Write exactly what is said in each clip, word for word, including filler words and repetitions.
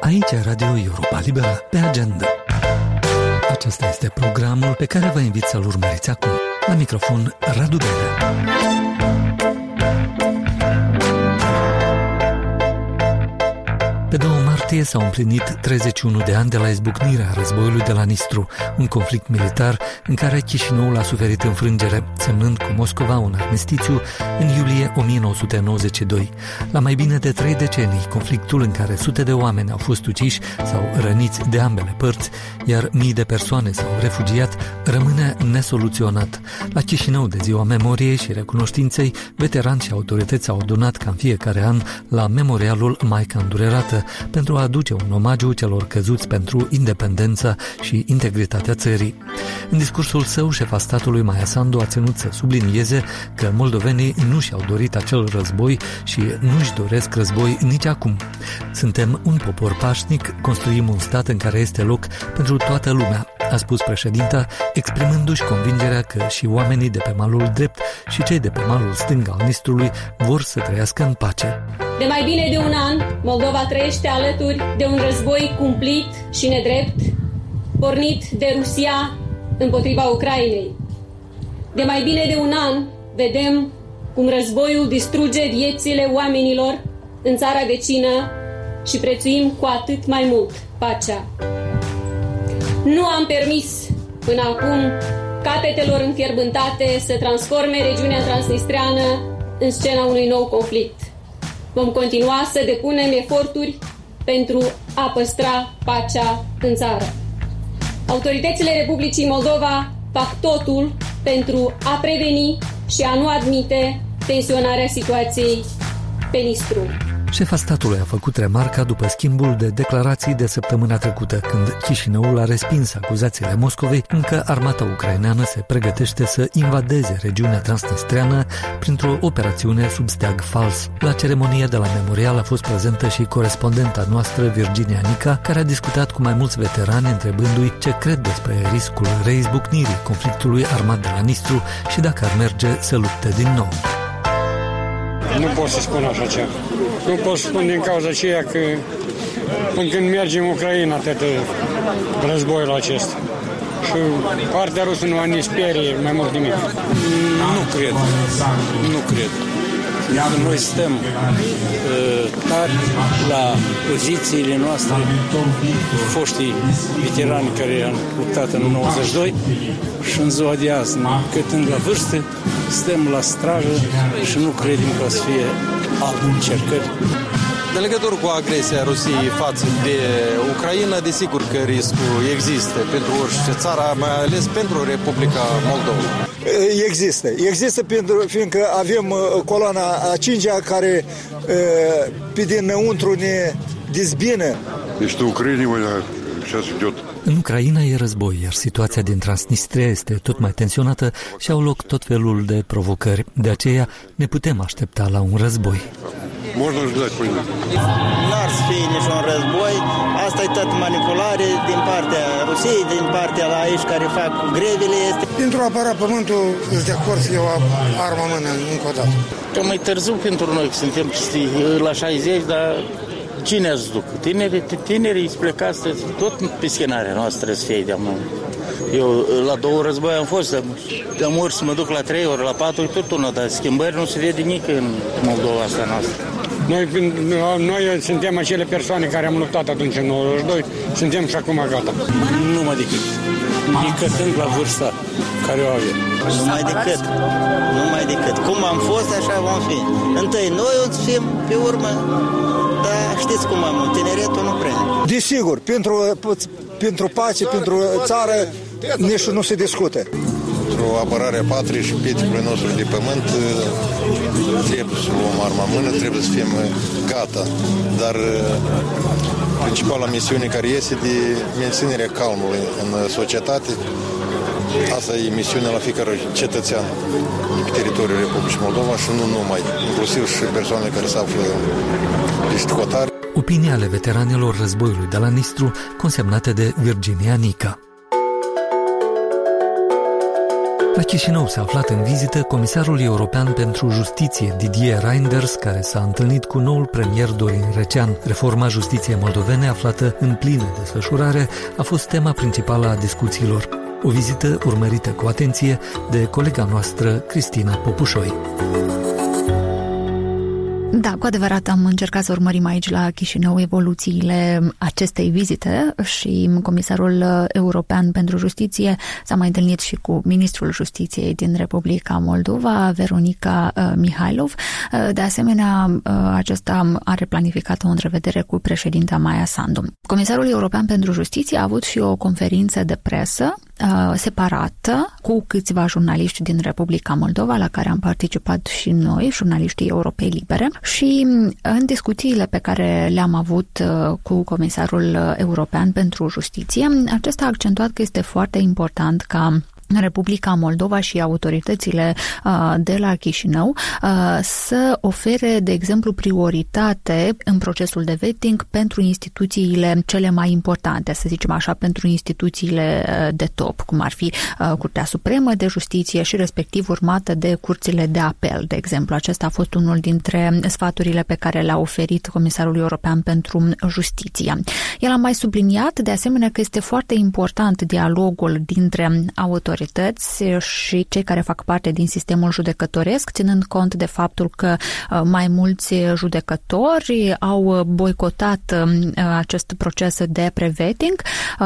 Aici Radio Europa Liberă, pe agenda. Acesta este programul pe care vă invit să-l urmăriți acum. La microfon, Radu Belea. Pe două martie s-au împlinit treizeci și unu de ani de la izbucnirea războiului de la Nistru, un conflict militar în care Chișinăul a suferit înfrângere, semnând cu Moscova un armistițiu în iulie o mie nouă sute nouăzeci și doi. La mai bine de trei decenii, conflictul în care sute de oameni au fost uciși sau răniți de ambele părți, iar mii de persoane s-au refugiat, rămâne nesoluționat. La Chișinău, de Ziua Memoriei și Recunoștinței, veterani și autorități au adunat ca în fiecare an la memorialul Maica Îndurerată, pentru a aduce un omagiu celor căzuți pentru independența și integritatea țării. În discursul său, șefa statului Maia Sandu a ținut să sublinieze că moldovenii nu și-au dorit acel război și nu-și doresc război nici acum. Suntem un popor pașnic, construim un stat în care este loc pentru toată lumea, a spus președinta, exprimându-și convingerea că și oamenii de pe malul drept și cei de pe malul stâng al Nistrului vor să trăiască în pace. De mai bine de un an, Moldova trăiește alături de un război cumplit și nedrept, pornit de Rusia împotriva Ucrainei. De mai bine de un an, vedem cum războiul distruge viețile oamenilor în țara vecină și prețuim cu atât mai mult pacea. Nu am permis până acum capetelor înfierbântate să transforme regiunea transnistreană în scena unui nou conflict. Vom continua să depunem eforturi pentru a păstra pacea în țară. Autoritățile Republicii Moldova fac totul pentru a preveni și a nu admite tensionarea situației pe Nistru. Șefa statului a făcut remarca după schimbul de declarații de săptămâna trecută, când Chișinăul a respins acuzațiile Moscovei că armata ucraineană se pregătește să invadeze regiunea transnistreană printr-o operațiune sub steag fals. La ceremonie de la memorial a fost prezentă și corespondenta noastră, Virginia Nica, care a discutat cu mai mulți veterani, întrebându-i ce cred despre riscul reizbucnirii conflictului armat de la Nistru și dacă ar merge să lupte din nou. Nu pot să spun așa ceva. Nu pot să spun din cauza aceea că până când mergem în Ucraina, atât războiul acesta. Și partea rusă nu a nici sperie mai mult nimic. Nu cred. Nu cred. Noi stăm uh, tari la pozițiile noastre, foștii veterani care au luptat în nouăzeci și doi și în ziua de azi, cătând la vârstă, stăm la strajă și nu credem că o să fie alte încercări. În legătură cu agresia Rusiei față de Ucraina, desigur că riscul există pentru orice țară, mai ales pentru Republica Moldova. Există. Există pentru, fiindcă avem coloana a cincea care pe dinăuntru ne dezbină. Este Ucraina, сейчас идет. În Ucraina e război, iar situația din Transnistria este tot mai tensionată și au loc tot felul de provocări. De aceea ne putem aștepta la un război. Можно ждать войны. N-ar să fie niciun război. Asta e tot manipulare din partea Rusiei, din partea la aici care fac grevele. Este... Pentru a apăra pământul, îți de acord să iau arma în mână încă o dată. Că mai târziu pentru noi, că suntem la șaizeci, dar cine ați duc? Tinerii, tinerii plecați tot pe scenarea noastră să fie de amă. Eu la două război am fost, am ori să mă duc la trei ori, la patru ori, tot una, dar schimbări nu se vede nici în Moldova asta noastră. Noi, noi suntem acele persoane care am luptat atunci în nouăzeci și doi, suntem și acum gata. Nu mă decât, nicătând la vârsta care o avem. Nu mai decât, nu mai decât. Cum am fost, așa vom fi. Întâi noi o să fim, pe urmă, dar știți cum am, tineretul nu prea. Desigur, pentru, pentru pace, pentru țară, nici nu se discută. Pentru apărarea patriei și pietrului nostru de pământ trebuie să luăm arma în mână, trebuie să fim gata. Dar principala misiune care este de menținerea calmului în societate, asta e misiunea la fiecare cetățean pe teritoriul Republicii Moldova și nu numai, inclusiv și persoanele care se află pe șticotare. Opinii ale veteranilor războiului de la Nistru, consemnate de Virginia Nica. La Chișinău s-a aflat în vizită comisarul european pentru justiție Didier Reynders, care s-a întâlnit cu noul premier Dorin Recean. Reforma justiției moldovene, aflată în plină desfășurare, a fost tema principală a discuțiilor. O vizită urmărită cu atenție de colega noastră Cristina Popușoi. Da, cu adevărat am încercat să urmărim aici la Chișinău evoluțiile acestei vizite și comisarul european pentru justiție s-a mai întâlnit și cu ministrul justiției din Republica Moldova, Veronica Mihailov. De asemenea, acesta are planificat o întrevedere cu președinta Maia Sandu. Comisarul european pentru justiție a avut și o conferință de presă separată cu câțiva jurnaliști din Republica Moldova, la care am participat și noi, jurnaliștii Europei Libere, și în discuțiile pe care le-am avut cu comisarul european pentru justiție, acesta a accentuat că este foarte important ca Republica Moldova și autoritățile uh, de la Chișinău uh, să ofere, de exemplu, prioritate în procesul de vetting pentru instituțiile cele mai importante, să zicem așa, pentru instituțiile uh, de top, cum ar fi uh, Curtea Supremă de Justiție și respectiv urmată de curțile de apel, de exemplu. Acesta a fost unul dintre sfaturile pe care le-a oferit Comisarul European pentru Justiție. El a mai subliniat, de asemenea, că este foarte important dialogul dintre autorități și cei care fac parte din sistemul judecătoresc, ținând cont de faptul că mai mulți judecători au boicotat acest proces de pre-vetting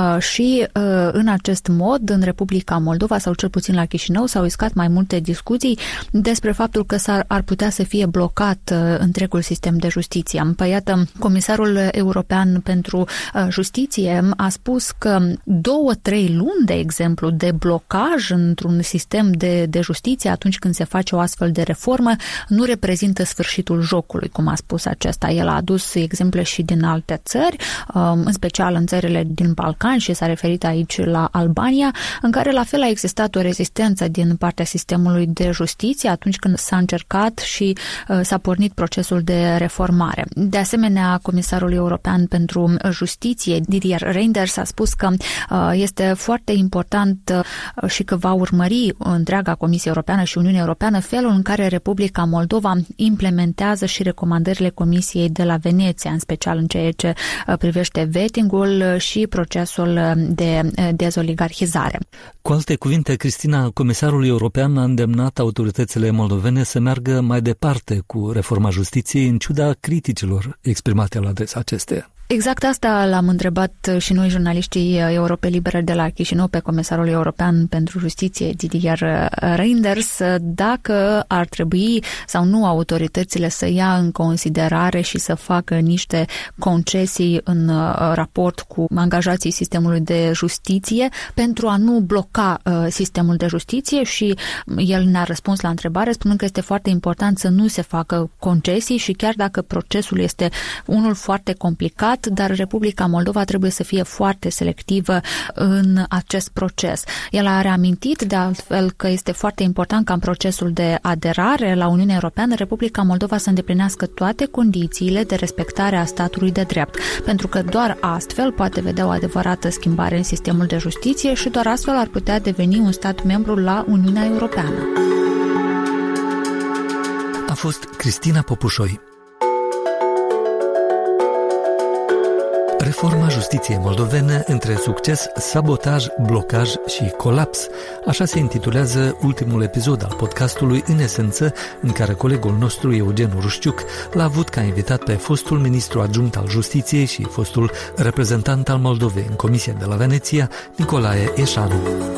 și în acest mod în Republica Moldova, sau cel puțin la Chișinău, s-au iscat mai multe discuții despre faptul că s-ar, ar putea să fie blocat întregul sistem de justiție. Păi iată, Comisarul European pentru Justiție a spus că două, trei luni, de exemplu, de blocaj într-un sistem de, de justiție atunci când se face o astfel de reformă nu reprezintă sfârșitul jocului, cum a spus acesta. El a adus exemple și din alte țări, în special în țările din Balcani, și s-a referit aici la Albania, în care la fel a existat o rezistență din partea sistemului de justiție atunci când s-a încercat și s-a pornit procesul de reformare. De asemenea, Comisarul European pentru Justiție, Didier Reynders, a spus că este foarte important și că va urmări întreaga Comisie Europeană și Uniunea Europeană felul în care Republica Moldova implementează și recomandările Comisiei de la Veneția, în special în ceea ce privește vetting-ul și procesul de dezoligarhizare. Cu alte cuvinte, Cristina, Comisarul European a îndemnat autoritățile moldovene să meargă mai departe cu reforma justiției în ciuda criticilor exprimate la adresa acesteia. Exact asta l-am întrebat și noi, jurnaliștii Europei Libere de la Chișinău, pe Comisarul European pentru Justiție, Didier Reynders, dacă ar trebui sau nu autoritățile să ia în considerare și să facă niște concesii în raport cu angajații sistemului de justiție pentru a nu bloca sistemul de justiție, și el ne-a răspuns la întrebare spunând că este foarte important să nu se facă concesii și chiar dacă procesul este unul foarte complicat, dar Republica Moldova trebuie să fie foarte selectivă în acest proces. El a reamintit de altfel că este foarte important ca în procesul de aderare la Uniunea Europeană Republica Moldova să îndeplinească toate condițiile de respectare a statului de drept, pentru că doar astfel poate vedea o adevărată schimbare în sistemul de justiție și doar astfel ar putea deveni un stat membru la Uniunea Europeană. A fost Cristina Popușoi. Reforma justiției moldovene între succes, sabotaj, blocaj și colaps. Așa se intitulează ultimul episod al podcastului În Esență, în care colegul nostru Eugen Urușciuc l-a avut ca invitat pe fostul ministru adjunct al justiției și fostul reprezentant al Moldovei în Comisia de la Veneția, Nicolae Eșanu.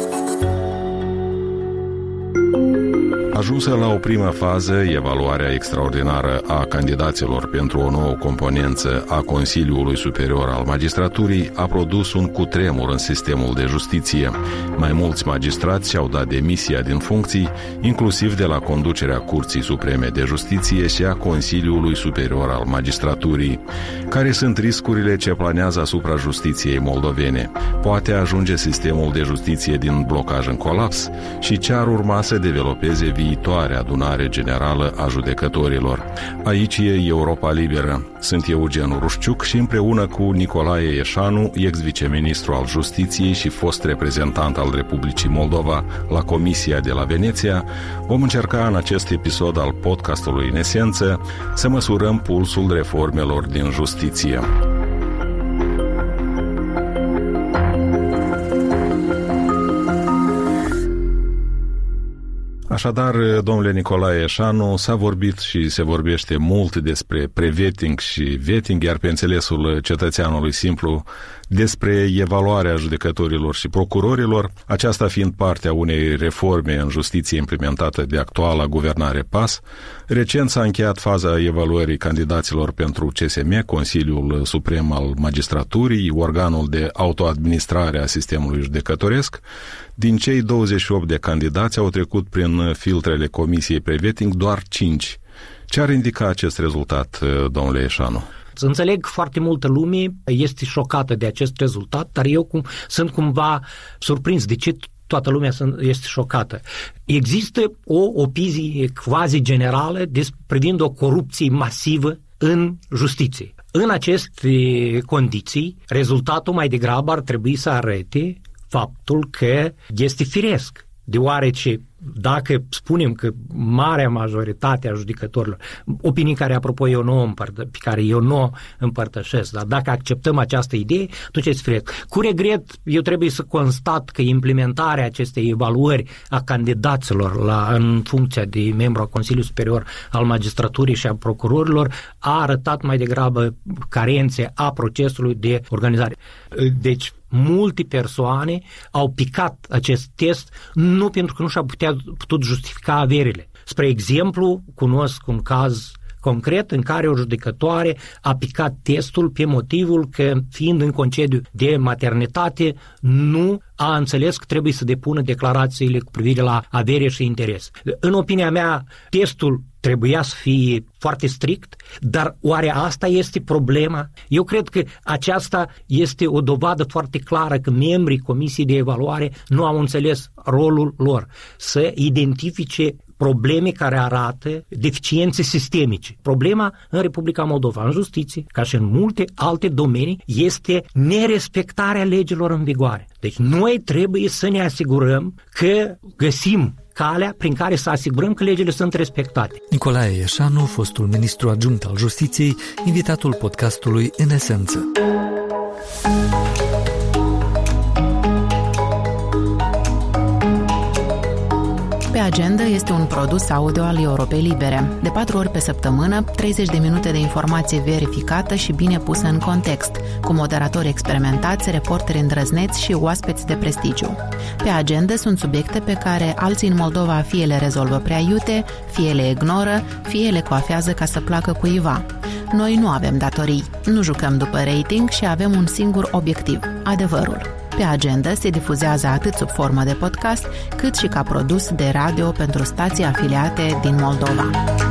Ajunsă la o primă fază, evaluarea extraordinară a candidaților pentru o nouă componență a Consiliului Superior al Magistraturii a produs un cutremur în sistemul de justiție. Mai mulți magistrați și-au dat demisia din funcții, inclusiv de la conducerea Curții Supreme de Justiție și a Consiliului Superior al Magistraturii. Care sunt riscurile ce planează asupra justiției moldovene? Poate ajunge sistemul de justiție din blocaj în colaps? Și ce ar urma să developeze viitorul viitoare adunare generală a judecătorilor. Aici e Europa Liberă. Sunt Eugen Rușciuc și împreună cu Nicolae Eșanu, ex-viceministru al Justiției și fost reprezentant al Republicii Moldova la Comisia de la Veneția, vom încerca în acest episod al podcastului În Esență să măsurăm pulsul reformelor din justiție. Așadar, domnule Nicolae Eșanu, s-a vorbit și se vorbește mult despre pre-vetting și vetting, iar pe înțelesul cetățeanului simplu despre evaluarea judecătorilor și procurorilor, aceasta fiind partea unei reforme în justiție implementată de actuala guvernare P A S. Recent s-a încheiat faza evaluării candidaților pentru C S M, Consiliul Suprem al Magistraturii, organul de autoadministrare a sistemului judecătoresc. Din cei douăzeci și opt de candidați au trecut prin filtrele Comisiei Pre-vetting doar cinci. Ce ar indica acest rezultat, domnule Eșanu? Înțeleg, foarte multă lume este șocată de acest rezultat, dar eu cum, sunt cumva surprins de ce toată lumea este șocată. Există o opinie quasi generală privind o corupție masivă în justiție. În aceste condiții, rezultatul mai degrabă ar trebui să arate faptul că este firesc, deoarece dacă spunem că marea majoritate a judecătorilor, opinii care, apropo, eu nu împărtă, pe care eu nu împărtășesc, dar dacă acceptăm această idee, atunci este firesc. Cu regret, eu trebuie să constat că implementarea acestei evaluări a candidaților la, în funcția de membru al Consiliului Superior al Magistraturii și a procurorilor a arătat mai degrabă carențe a procesului de organizare. Deci, multe persoane au picat acest test nu pentru că nu și-au putea, putut justifica averile. Spre exemplu, cunosc un caz concret în care o judecătoare a picat testul pe motivul că, fiind în concediu de maternitate, nu a înțeles că trebuie să depună declarațiile cu privire la avere și interes. În opinia mea, testul trebuia să fie foarte strict, dar oare asta este problema? Eu cred că aceasta este o dovadă foarte clară că membrii Comisiei de Evaluare nu au înțeles rolul lor, să identifice probleme care arată deficiențe sistemice. Problema în Republica Moldova, în justiție, ca și în multe alte domenii, este nerespectarea legilor în vigoare. Deci noi trebuie să ne asigurăm că găsim calea prin care să asigurăm că legile sunt respectate. Nicolae Eșanu, fostul ministru adjunct al Justiției, invitatul podcastului În Esență. Pe agenda este un produs audio al Europei Libere. De patru ori pe săptămână, treizeci de minute de informație verificată și bine pusă în context, cu moderatori experimentați, reporteri îndrăzneți și oaspeți de prestigiu. Pe agenda sunt subiecte pe care alții în Moldova fie le rezolvă prea iute, fie le ignoră, fie le coafează ca să placă cuiva. Noi nu avem datorii, nu jucăm după rating și avem un singur obiectiv, adevărul. Pe agenda se difuzează atât sub formă de podcast, cât și ca produs de radio pentru stații afiliate din Moldova.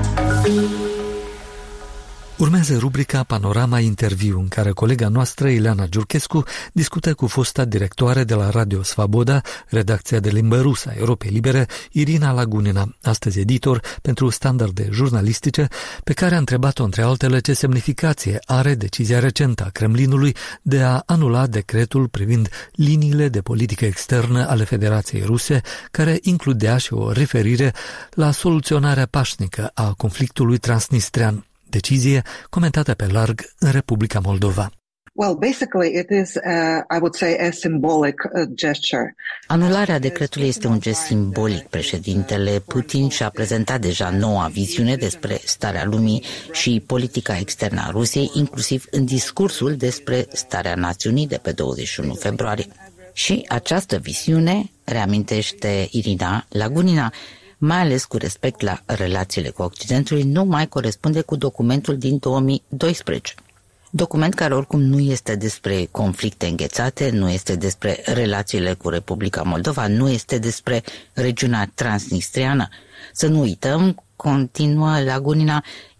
Urmează rubrica Panorama Interviu, în care colega noastră, Ileana Giurchescu, discută cu fosta directoare de la Radio Svaboda, redacția de limbă rusă a Europei Libere, Irina Lagunina, astăzi editor pentru standarde jurnalistice, pe care a întrebat-o, între altele, ce semnificație are decizia recentă a Kremlinului de a anula decretul privind liniile de politică externă ale Federației Ruse, care includea și o referire la soluționarea pașnică a conflictului transnistrean. Decizie comentată pe larg în Republica Moldova. Well, basically it is, uh, I would say, a symbolic uh, gesture. Anularea decretului este un gest simbolic. Președintele Putin și-a prezentat deja noua viziune despre starea lumii și politica externă a Rusiei, inclusiv în discursul despre starea națiunii de pe douăzeci și unu februarie. Și această viziune, reamintește Irina Lagunina, mai ales cu respect la relațiile cu Occidentul, nu mai corespunde cu documentul din două mii doisprezece. Document care oricum nu este despre conflicte înghețate, nu este despre relațiile cu Republica Moldova, nu este despre regiunea transnistriană. Să nu uităm, continuă Lagunina,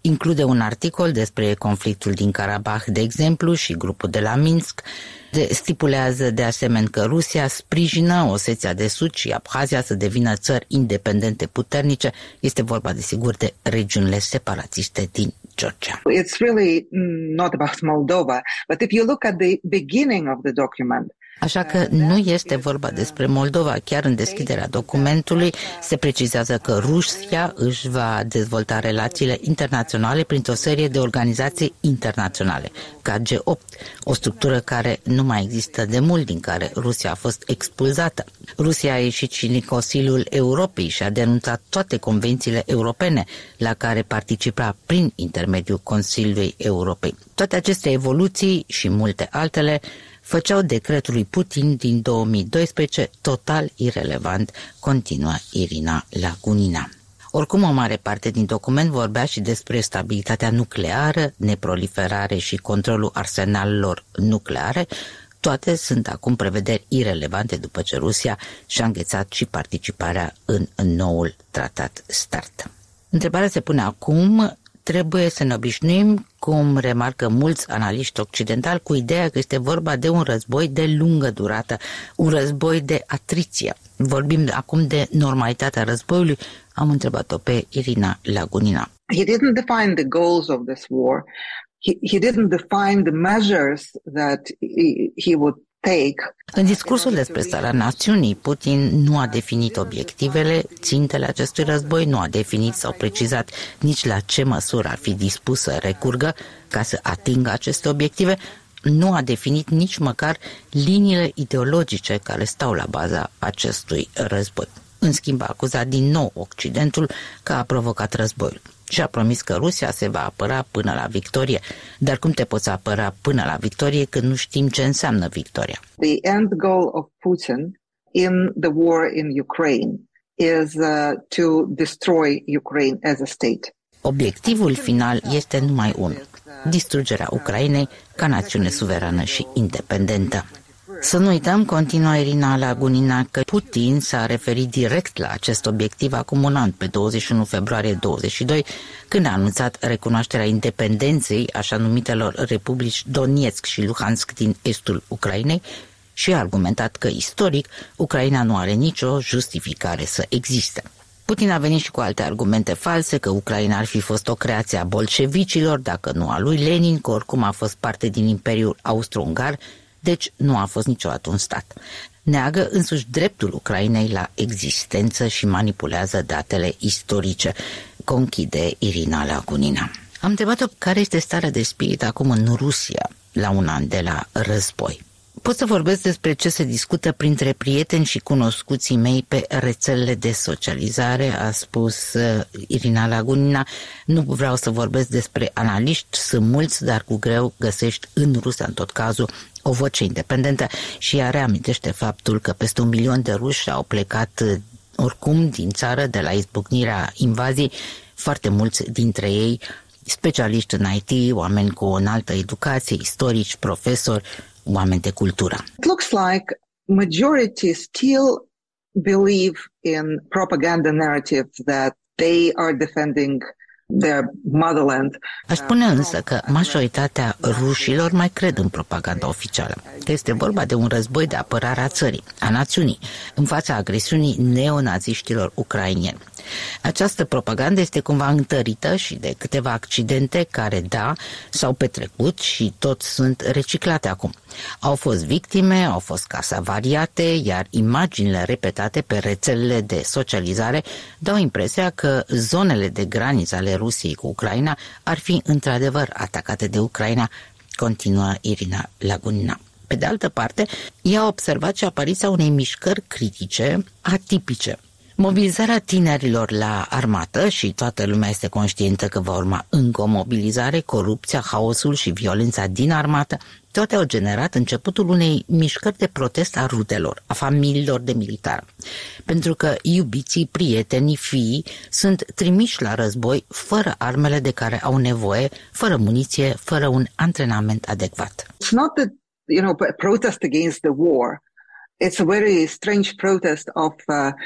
Include un articol despre conflictul din Karabakh, de exemplu, și grupul de la Minsk. De, stipulează de asemenea că Rusia sprijină Osetia de Sud și Abhazia să devină țări independente puternice. Este vorba, desigur, de regiunile separatiste din Georgia. It's really not about Moldova, but if you look at the beginning of the document, Așa că nu este vorba despre Moldova. Chiar în deschiderea documentului se precizează că Rusia își va dezvolta relațiile internaționale printr-o serie de organizații internaționale, ca G opt, o structură care nu mai există de mult, din care Rusia a fost expulzată. Rusia a ieșit și din Consiliul Europei și a denunțat toate convențiile europene la care participa prin intermediul Consiliului Europei. Toate aceste evoluții și multe altele făceau decretul lui Putin din două mii doisprezece total irelevant, continuă Irina Lagunina. Oricum, o mare parte din document vorbea și despre stabilitatea nucleară, neproliferare și controlul arsenalelor nucleare. Toate sunt acum prevederi irelevante după ce Rusia și-a înghețat și participarea în, în noul tratat START. Întrebarea se pune acum: trebuie să ne obișnuim, cum remarcă mulți analiști occidentali, cu ideea că este vorba de un război de lungă durată, un război de atriție. Vorbim acum de normalitatea războiului. Am întrebat-o pe Irina Lagunina. He didn't define the goals of this war. He, he didn't define the measures that he, he would take. În discursul despre starea națiunii, Putin nu a definit obiectivele, țintele acestui război, nu a definit sau precizat nici la ce măsură ar fi dispus să recurgă ca să atingă aceste obiective, nu a definit nici măcar liniile ideologice care stau la baza acestui război. În schimb, a acuzat din nou Occidentul că a provocat războiul și a promis că Rusia se va apăra până la victorie. Dar cum te poți apăra până la victorie când nu știm ce înseamnă victoria? The end goal of Putin in the war in Ukraine is uh, to destroy Ukraine as a state. Obiectivul final este numai unul: distrugerea Ucrainei ca națiune suverană și independentă. Să nu uităm, continuă Irina Lagunina, că Putin s-a referit direct la acest obiectiv acum un an, pe douăzeci și unu februarie douăzeci și doi, când a anunțat recunoașterea independenței așa numitelor republici Donetsk și Luhansk din estul Ucrainei și a argumentat că, istoric, Ucraina nu are nicio justificare să existe. Putin a venit și cu alte argumente false, că Ucraina ar fi fost o creație a bolșevicilor, dacă nu a lui Lenin, că oricum a fost parte din Imperiul Austro-Ungar, deci nu a fost niciodată un stat. Neagă însuși dreptul Ucrainei la existență și manipulează datele istorice, conchide Irina Lagunina. Am întrebat-o care este starea de spirit acum în Rusia, la un an de la război. Pot să vorbesc despre ce se discută printre prieteni și cunoscuții mei pe rețelele de socializare, a spus Irina Lagunina. Nu vreau să vorbesc despre analiști, sunt mulți, dar cu greu găsești în Rusia, în tot cazul, o voce independentă, și ea reamintește faptul că peste un milion de ruși au plecat oricum din țară de la izbucnirea invaziei, foarte mulți dintre ei specialiști în I T, oameni cu o înaltă educație, istorici, profesori, oameni de cultură. It looks like majority still believe in propaganda narrative that they are defending their motherland. Aș spune însă că majoritatea rușilor mai cred în propaganda oficială, că este vorba de un război de apărare a țării, a națiunii, în fața agresiunii neonaziștilor ucrainieni. Această propagandă este cumva întărită și de câteva accidente care, da, s-au petrecut și tot sunt reciclate acum. Au fost victime, au fost case avariate, iar imaginile repetate pe rețelele de socializare dau impresia că zonele de graniță ale Rusiei cu Ucraina ar fi într-adevăr atacate de Ucraina, continuă Irina Lagunina. Pe de altă parte, ea a observat și apariția unei mișcări critice atipice. Mobilizarea tinerilor la armată, și toată lumea este conștientă că va urma încă o mobilizare, corupția, haosul și violența din armată, toate au generat începutul unei mișcări de protest a rudelor, a familiilor de militar. Pentru că iubiții, prietenii, fiii sunt trimiși la război fără armele de care au nevoie, fără muniție, fără un antrenament adecvat. It's not that, you know, protest against the war. It's a very strange protest of uh,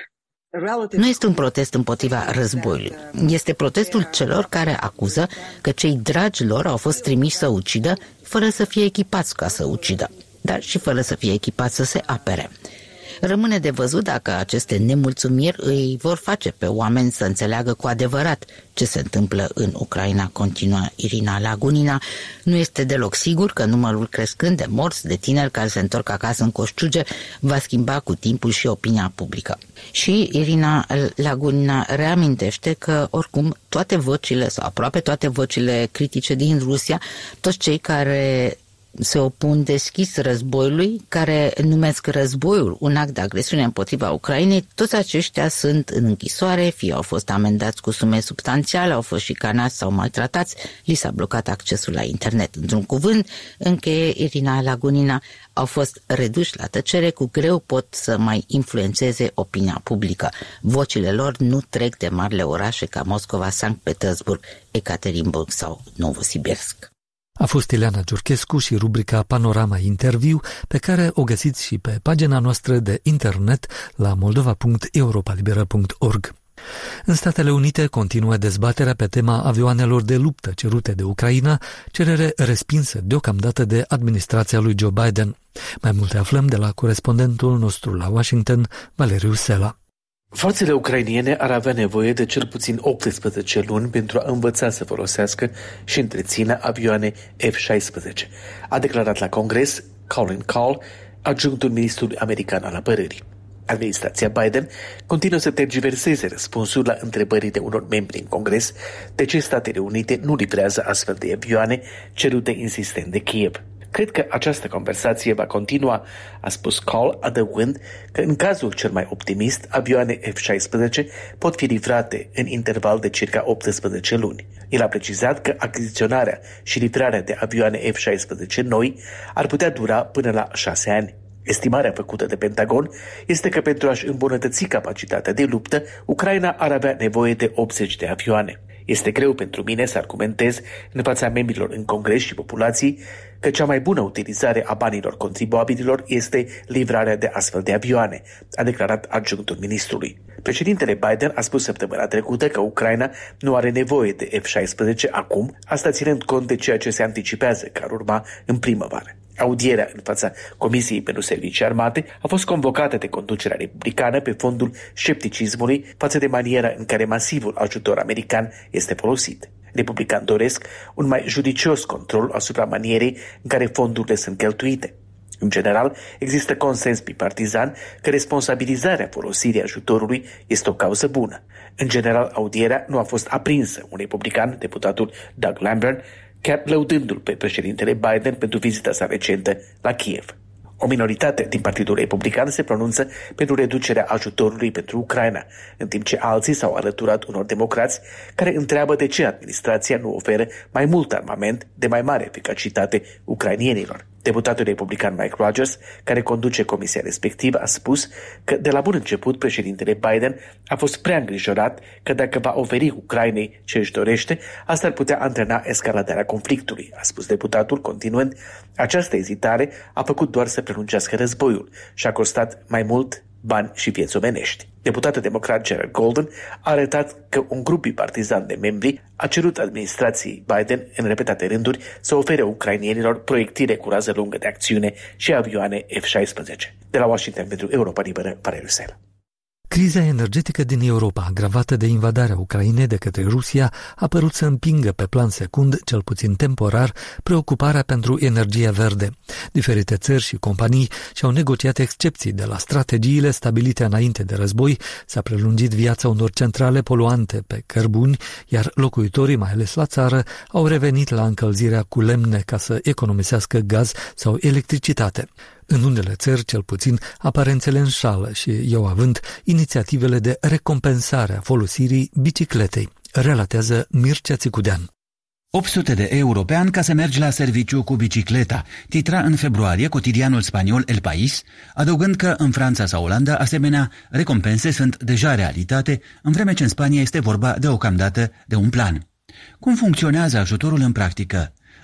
Nu este un protest împotriva războiului. Este protestul celor care acuză că cei dragi lor au fost trimiși să ucidă fără să fie echipați ca să ucidă, dar și fără să fie echipați să se apere. Rămâne de văzut dacă aceste nemulțumiri îi vor face pe oameni să înțeleagă cu adevărat ce se întâmplă în Ucraina, continuă Irina Lagunina. Nu este deloc sigur că numărul crescând de morți, de tineri care se întorc acasă în coșciuge, va schimba cu timpul și opinia publică. Și Irina Lagunina reamintește că oricum toate vocile, sau aproape toate vocile critice din Rusia, toți cei care se opun deschis războiului, care numesc războiul un act de agresiune împotriva Ucrainei, toți aceștia sunt în închisoare, fie au fost amendați cu sume substanțiale, au fost șicanați sau maltratați, li s-a blocat accesul la internet. Într-un cuvânt, încheie Irina Lagunina, au fost reduși la tăcere, cu greu pot să mai influențeze opinia publică. Vocile lor nu trec de marile orașe ca Moscova, Sankt Petersburg, Ekaterinburg sau Novosibirsk. A fost Ileana Giurchescu și rubrica Panorama Interviu, pe care o găsiți și pe pagina noastră de internet la moldova punct europa liberă punct org. În Statele Unite continuă dezbaterea pe tema avioanelor de luptă cerute de Ucraina, cerere respinsă deocamdată de administrația lui Joe Biden. Mai multe aflăm de la corespondentul nostru la Washington, Valeriu Sela. Forțele ucrainene ar avea nevoie de cel puțin optsprezece luni pentru a învăța să folosească și întrețină avioane F șaisprezece, a declarat la Congres Colin Kahl, adjunctul ministrului american al apărării. Administrația Biden continuă să tergiverseze răspunsul la întrebările unor membri în Congres de ce Statele Unite nu livrează astfel de avioane cerute insistent de Kiev. Cred că această conversație va continua, a spus Kahl, adăugând că în cazul cel mai optimist, avioane F șaisprezece pot fi livrate în interval de circa optsprezece luni. El a precizat că achiziționarea și livrarea de avioane F șaisprezece noi ar putea dura până la șase ani. Estimarea făcută de Pentagon este că pentru a-și îmbunătăți capacitatea de luptă, Ucraina ar avea nevoie de optzeci de avioane. Este greu pentru mine să argumentez în fața membrilor în Congres și populații că cea mai bună utilizare a banilor contribuabililor este livrarea de astfel de avioane, a declarat adjunctul ministrului. Președintele Biden a spus săptămâna trecută că Ucraina nu are nevoie de F șaisprezece acum, asta ținând cont de ceea ce se anticipează că ar urma în primăvară. Audierea în fața Comisiei pentru Servicii Armate a fost convocată de conducerea republicană pe fondul scepticismului față de maniera în care masivul ajutor american este folosit. Republicani doresc un mai judicios control asupra manierei în care fondurile sunt cheltuite. În general, există consens bipartizan că responsabilizarea folosirii ajutorului este o cauză bună. În general, audierea nu a fost aprinsă. Un republican, deputatul Doug Lambert, chiar lăudându-l pe președintele Biden pentru vizita sa recentă la Kiev. O minoritate din Partidul Republican se pronunță pentru reducerea ajutorului pentru Ucraina, în timp ce alții s-au alăturat unor democrați care întreabă de ce administrația nu oferă mai mult armament de mai mare eficacitate ucrainienilor. Deputatul republican Mike Rogers, care conduce comisia respectivă, a spus că de la bun început președintele Biden a fost prea îngrijorat că dacă va oferi Ucrainei ce își dorește, asta ar putea antrena escaladarea conflictului, a spus deputatul, continuând: această ezitare a făcut doar să prelungească războiul și a costat mai mult bani și vieți omenești. Deputatul democrat Gerald Golden a arătat că un grup bipartizan de membri a cerut administrației Biden în repetate rânduri să ofere ucrainienilor proiectile cu rază lungă de acțiune și avioane F șaisprezece. De la Washington pentru Europa Liberă, Valeriu Sela. Criza energetică din Europa, agravată de invadarea Ucrainei de către Rusia, a părut să împingă pe plan secund, cel puțin temporar, preocuparea pentru energia verde. Diferite țări și companii și-au negociat excepții de la strategiile stabilite înainte de război, s-a prelungit viața unor centrale poluante pe cărbuni, iar locuitorii, mai ales la țară, au revenit la încălzirea cu lemne ca să economisească gaz sau electricitate. În unele țări, cel puțin, aparențele înșală și iau avânt inițiativele de recompensare a folosirii bicicletei, relatează Mircea Țicudean. opt sute de euro pe an ca să mergi la serviciu cu bicicleta, titra în februarie cotidianul spaniol El País, adăugând că în Franța sau Olanda asemenea recompense sunt deja realitate, în vreme ce în Spania este vorba deocamdată de un plan. Cum funcționează ajutorul în practică?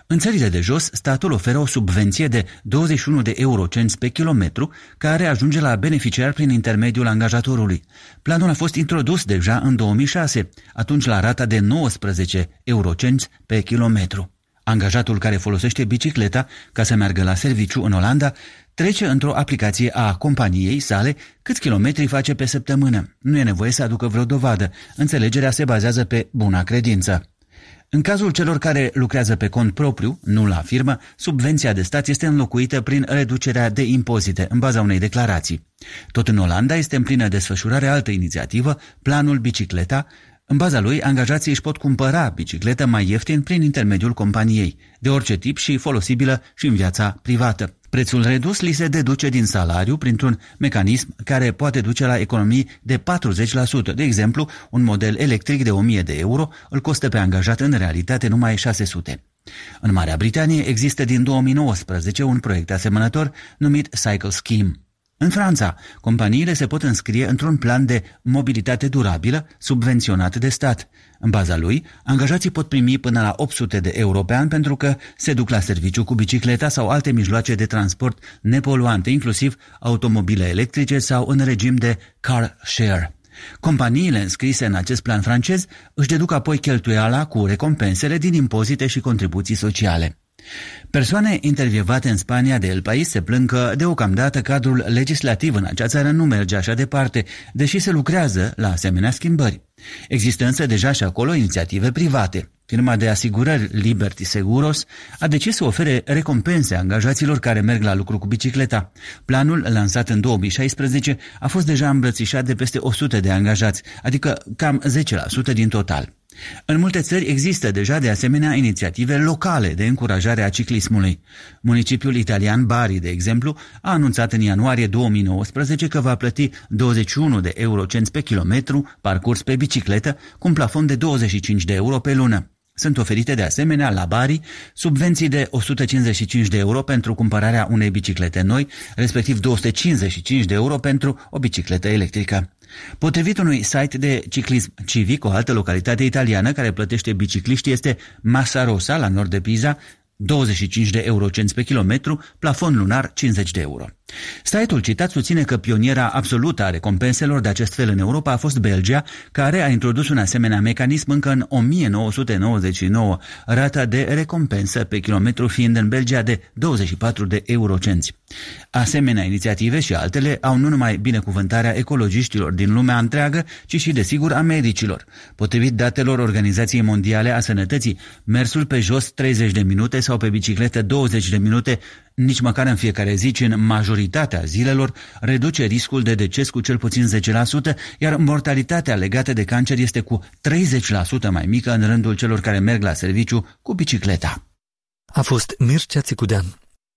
În țările de jos, statul oferă o subvenție de douăzeci și unu de eurocenți pe kilometru, care ajunge la beneficiar prin intermediul angajatorului. Planul a fost introdus deja în două mii șase, atunci la rata de nouăsprezece eurocenți pe kilometru. Angajatul care folosește bicicleta ca să meargă la serviciu în Olanda trece într-o aplicație a companiei sale câți kilometri face pe săptămână. Nu e nevoie să aducă vreo dovadă. Înțelegerea se bazează pe buna credință. În cazul celor care lucrează pe cont propriu, nu la firmă, subvenția de stat este înlocuită prin reducerea de impozite în baza unei declarații. Tot în Olanda este în plină desfășurare altă inițiativă, Planul Bicicleta. În baza lui, angajații își pot cumpăra bicicletă mai ieftin prin intermediul companiei, de orice tip și folosibilă și în viața privată. Prețul redus li se deduce din salariu printr-un mecanism care poate duce la economii de patruzeci la sută. De exemplu, un model electric de o mie de euro îl costă pe angajat în realitate numai șase sute. În Marea Britanie există din două mii nouăsprezece un proiect asemănător numit Cycle Scheme. În Franța, companiile se pot înscrie într-un plan de mobilitate durabilă subvenționat de stat. În baza lui, angajații pot primi până la opt sute de euro pe an pentru că se duc la serviciu cu bicicleta sau alte mijloace de transport nepoluante, inclusiv automobile electrice sau în regim de car share. Companiile înscrise în acest plan francez își deduc apoi cheltuiala cu recompensele din impozite și contribuții sociale. Persoane intervievate în Spania de El País se plâng că deocamdată cadrul legislativ în acea țară nu merge așa departe, deși se lucrează la asemenea schimbări. Există însă deja și acolo inițiative private. Firma de asigurări Liberty Seguros a decis să ofere recompense angajaților care merg la lucru cu bicicleta. Planul, lansat în două mii șaisprezece, a fost deja îmbrățișat de peste o sută de angajați, adică cam zece la sută din total. În multe țări există deja de asemenea inițiative locale de încurajare a ciclismului. Municipiul italian Bari, de exemplu, a anunțat în ianuarie două mii nouăsprezece că va plăti douăzeci și unu de eurocenți pe kilometru parcurs pe bicicletă, cu un plafon de douăzeci și cinci de euro pe lună. Sunt oferite de asemenea la Bari subvenții de o sută cincizeci și cinci de euro pentru cumpărarea unei biciclete noi, respectiv două sute cincizeci și cinci de euro pentru o bicicletă electrică. Potrivit unui site de ciclism civic, o altă localitate italiană care plătește bicicliști este Massarosa, la nord de Pisa, douăzeci și cinci de eurocenți pe kilometru, plafon lunar cincizeci de euro. Site-ul citat susține că pioniera absolută a recompenselor de acest fel în Europa a fost Belgia, care a introdus un asemenea mecanism încă în o mie nouă sute nouăzeci și nouă, rata de recompensă pe kilometru fiind în Belgia de douăzeci și patru de eurocenți. Asemenea inițiative și altele au nu numai binecuvântarea ecologiștilor din lumea întreagă, ci și, desigur, a medicilor. Potrivit datelor Organizației Mondiale a Sănătății, mersul pe jos treizeci de minute sau pe bicicletă douăzeci de minute, nici măcar în fiecare zi, ci în majoritatea zilelor, reduce riscul de deces cu cel puțin zece la sută, iar mortalitatea legată de cancer este cu treizeci la sută mai mică în rândul celor care merg la serviciu cu bicicleta. A fost Mircea Țicudean.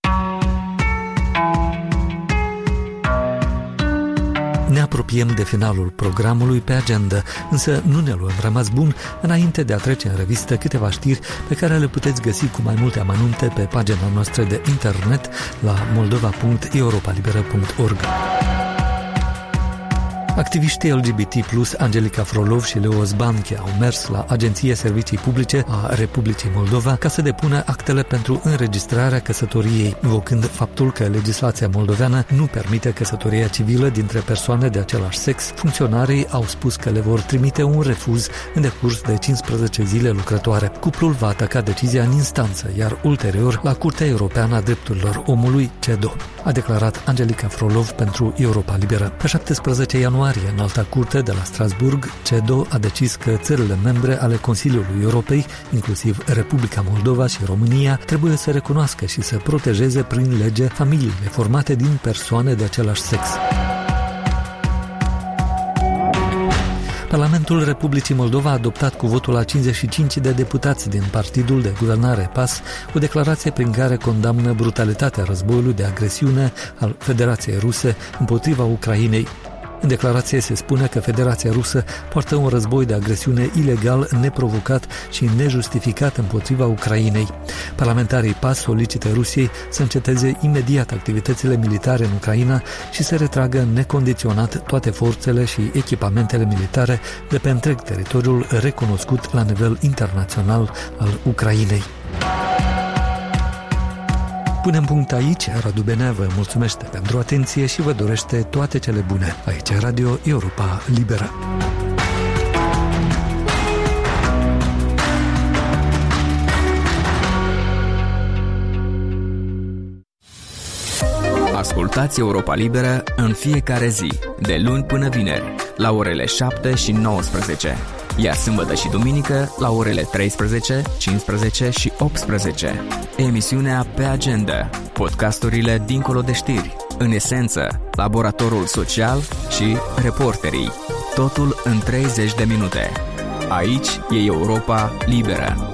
Ne apropiem de finalul programului pe agenda, însă nu ne luăm rămas bun înainte de a trece în revistă câteva știri pe care le puteți găsi cu mai multe amănunte pe pagina noastră de internet la moldova punct europa liberă punct org. Activiștii L G B T plus, Angelica Frolov și Leo Zbanche au mers la Agenția Servicii Publice a Republicii Moldova ca să depună actele pentru înregistrarea căsătoriei, invocând faptul că legislația moldoveană nu permite căsătoria civilă dintre persoane de același sex. Funcționarii au spus că le vor trimite un refuz în decurs de cincisprezece zile lucrătoare. Cuplul va ataca decizia în instanță, iar ulterior la Curtea Europeană a Drepturilor Omului, C E D O, a declarat Angelica Frolov pentru Europa Liberă. Pe șaptesprezece ianuarie, în alta curte de la Strasburg, C E D O a decis că țările membre ale Consiliului Europei, inclusiv Republica Moldova și România, trebuie să recunoască și să protejeze prin lege familiile formate din persoane de același sex. Parlamentul Republicii Moldova a adoptat cu votul a cincizeci și cinci de deputați din partidul de guvernare P A S o declarație prin care condamnă brutalitatea războiului de agresiune al Federației Ruse împotriva Ucrainei. În declarație se spune că Federația Rusă poartă un război de agresiune ilegal, neprovocat și nejustificat împotriva Ucrainei. Parlamentarii P A S solicită Rusiei să înceteze imediat activitățile militare în Ucraina și să retragă necondiționat toate forțele și echipamentele militare de pe întreg teritoriul recunoscut la nivel internațional al Ucrainei. Punem punct aici. Radu Benea vă mulțumește pentru atenție și vă dorește toate cele bune. Aici Radio Europa Liberă. Ascultați Europa Liberă în fiecare zi, de luni până vineri, la orele șapte și nouăsprezece, iar sâmbătă și duminică la orele treisprezece, cincisprezece și optsprezece. Emisiunea Pe Agenda, podcasturile dincolo de știri, în esență, laboratorul social și reporterii. Totul în treizeci de minute. Aici e Europa Liberă.